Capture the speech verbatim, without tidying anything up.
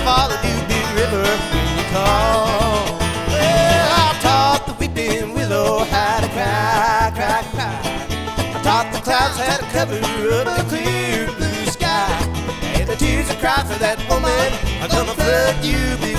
follow you, big river, when you call. Well, I taught the weeping willow how to cry, cry, cry. I taught the clouds how to cover up the clear blue sky. And the tears I cry for that woman are gonna flood you, big